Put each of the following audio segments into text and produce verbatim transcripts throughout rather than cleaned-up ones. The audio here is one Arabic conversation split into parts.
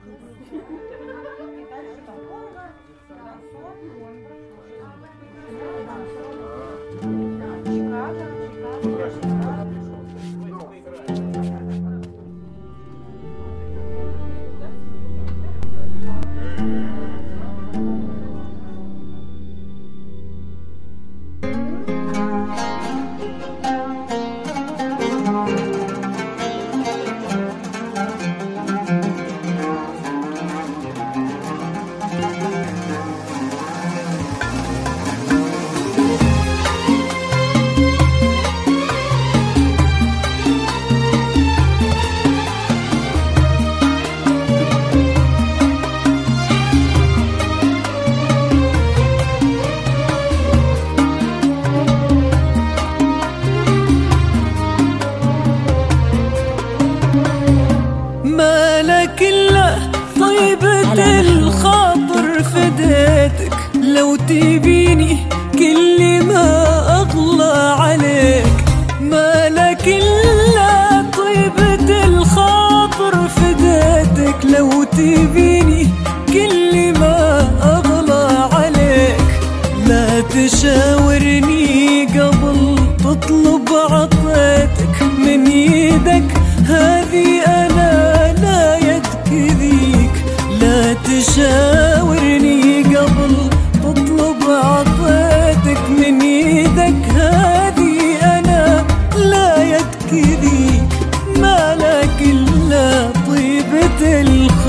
مالك إلا طيبة الخاطر فديتك، لو تبيني كل ما أغلى عليك. مالك إلا طيبة الخاطر فديتك، لو تبيني كل ما أغلى عليك. لا تشاورني قبل تطلب عطيتك من يدك، هذه أنا لا يدك ذيك. لا تشاورني قبل تطلب عطيتك من يدك، هذه أنا لا يدك ذيك. مالك إلا طيبة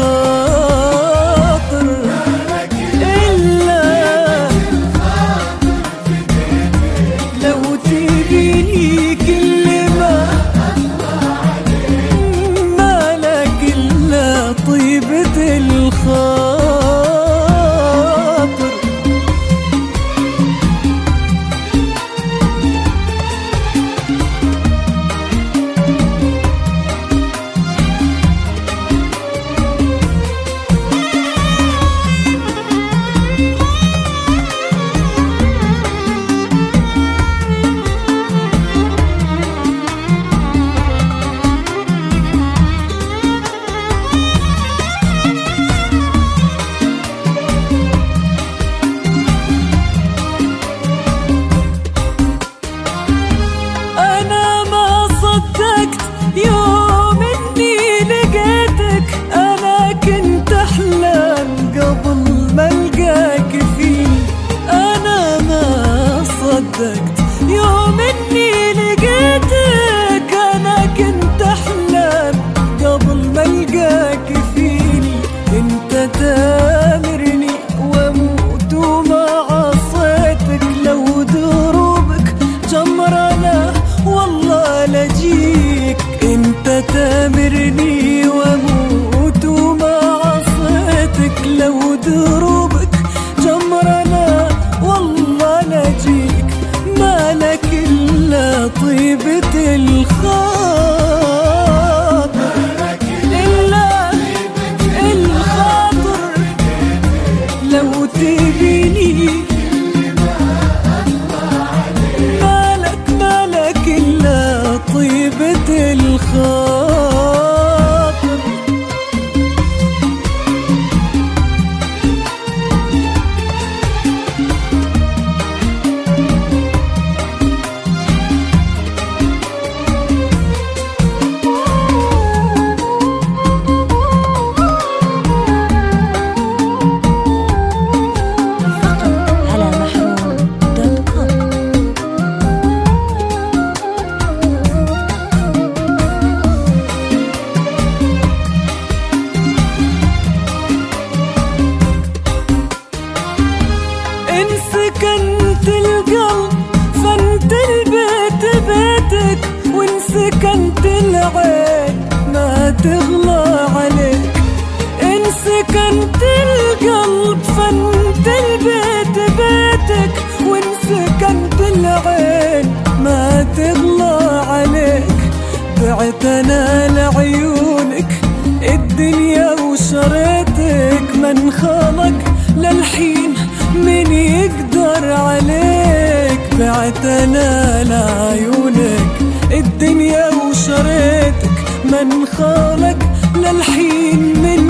الخاطر إلا لو تبيني كل ما طيبة الخاطر. يوم اني لقيتك انا كنت احلم قبل ما القاك فيه. انا ما صدقت يوم اني لقيتك انا كنت احلم قبل ما القاك فيني. انت تامرني واموت وما عصيتك، لو دروبك جمرنا والله لجيك. انت تامرني واموت وما عصيتك، لو دروبك جمرنا والله لجيك. مالك إلا طيبة الخاطر إلا الخاطر، لو تبيني مالك مالك إلا طيبة الخاطر. سكنت القلب فانت البيت بيتك، وان سكنت العين ما تغلى عليك. ان سكنت القلب فانت البيت بيتك، وان سكنت العين ما تغلى عليك. بعت انا لعيونك الدنيا وشريتك، من خلق للحين من يقدر عليك. بعت انا لعيونك الدنيا وشريتك، من خلق للحين من